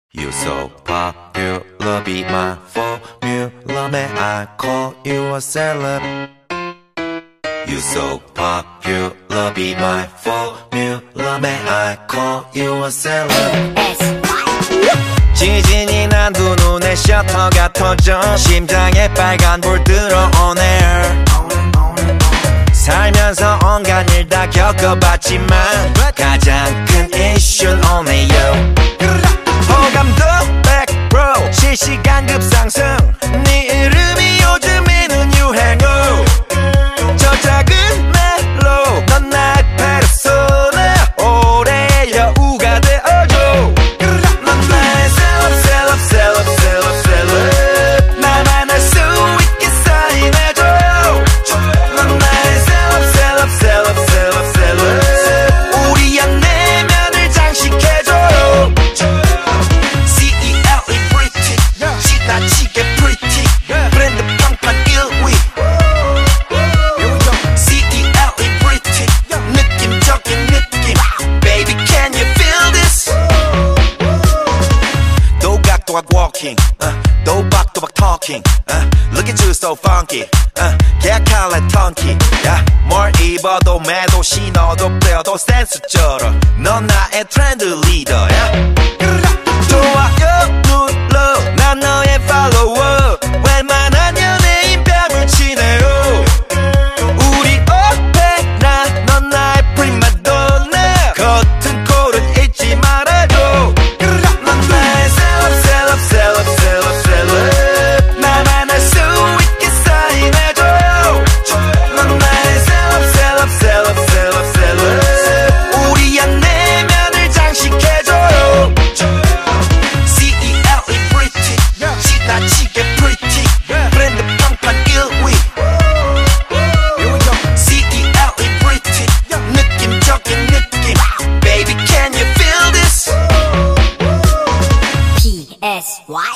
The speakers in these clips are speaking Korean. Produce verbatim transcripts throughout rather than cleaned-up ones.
You so popular, be my formula. May I call you a celeb? You so popular, be my formula. May I call you a celeb? 지진이 난 두 눈에 셔터가 터져 심장에 빨간불 들어오네. 살면서 온갖 일 다 겪어봤지만 가장 큰 이슈는 only you. 호감도 백프로 실시간 급상승. 네 이름이 요즘에는 유행어. 저 작은 멜로 넌 나의 페르소나. 올해 여우가 되어줘. 넌 나의 셀럽 셀럽 셀럽 셀럽 셀럽. 나만 알 수 있게 사인해줘. 넌 나의 셀럽 셀럽 셀럽 셀럽 셀럽. 우리 안내면을 장식해줘. 지나치게 pretty 브랜드 평판 일 위. 씨이엘이 pretty 느낌적인 느낌. Baby can you feel this? 도각도각 walking uh, 도박도박 talking uh, Look at you so funky uh, 계약할래 턴키 yeah. 뭘 입어도 매도 신어도 빼어도 센스처럼 넌 나의 트렌드 리더 yeah. 좋아요 눌러 난 너의 follower. 웬만한 연예인 뺨을 치네요. 우리 오페라 넌 나의 프리마돈나. 겉은 콜은 잊지 말아줘. 넌 나의 셀럽 셀럽 셀럽 셀럽 셀럽. 나만 알 수 있게 사인해줘요. 넌 나의 셀럽 셀럽 셀럽 셀럽 셀럽. 우리 안내면을 장식해줘요. 지나치게 pretty 브랜드 평판 일 위. 씨이엘이 pretty 느낌적인 느낌. Baby can you feel this? 피에스와이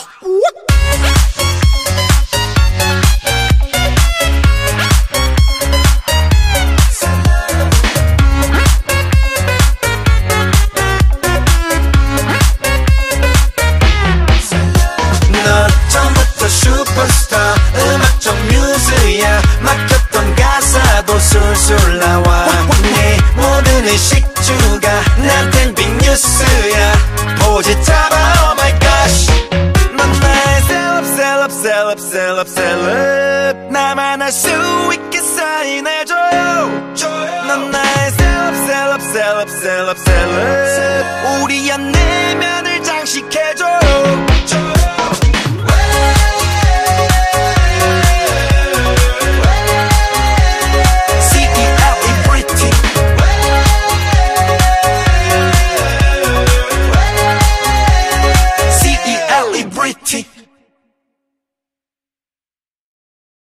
슈퍼스타 음악적 뮤즈야. 막혔던 가사도 술술 나와. 네 모든 의식주가 난텐 빅뉴스야. 포즈 잡아 oh my gosh. 넌 나의 셀럽 셀럽 셀럽 셀럽 셀럽.